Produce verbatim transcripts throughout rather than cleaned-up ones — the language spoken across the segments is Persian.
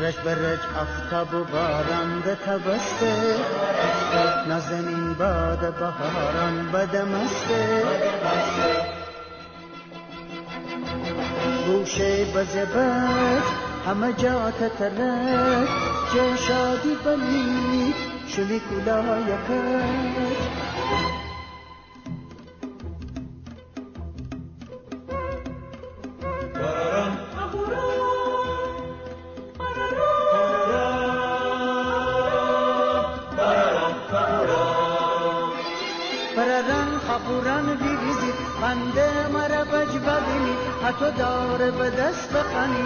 رش برج افتاب و باران ده تبسته نازنین باد بهاران بدمسته گوشه بزبت همه جا تترک چه شادی بلی شمی کلا یکت بررن خبورن بیریزی خنده مرا بجبدینی حتی داره به دست بخنی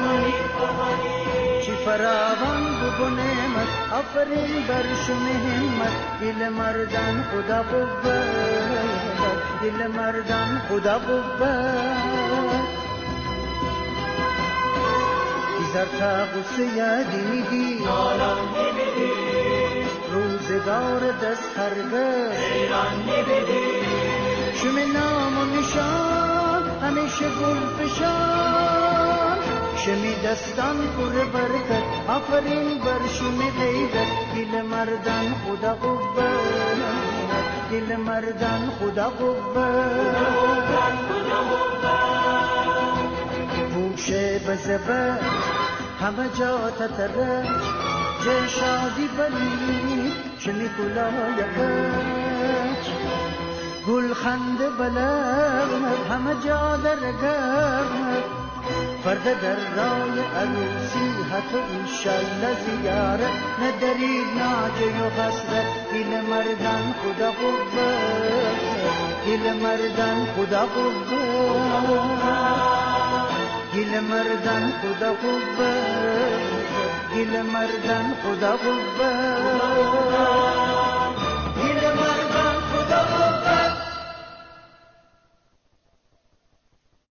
چی فراوان ببنمت آفرین بر شما همت دل مردان خدا بود دل مردان خدا بود بیزار تا غصه یادی دی روزگار دست هرگز ایران میبینی شم نام و نشان همیشه گل فشان شمی دستان پر برکت آفرین بر شم غیرت دل مردان خدا قوت دل مردان خدا قوت پوشه بزبه همه جا تترک چه شادی بلی شمی کلای کچ گل خنده بلغمت همه جا درگرمت فرد در رای عروسی حتی انشالله زیارت ندارید ناجه و خسرت دل مردان خدا قوت دل مردان خدا قوت دل مردان خدا قوت دل مردان خدا قوت